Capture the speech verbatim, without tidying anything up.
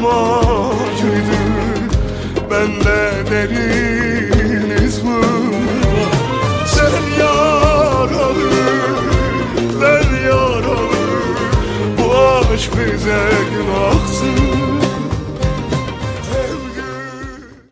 acıydı, bende derin iz var. Sen yaralı, ben yaralı, bu aşk bize günahsız.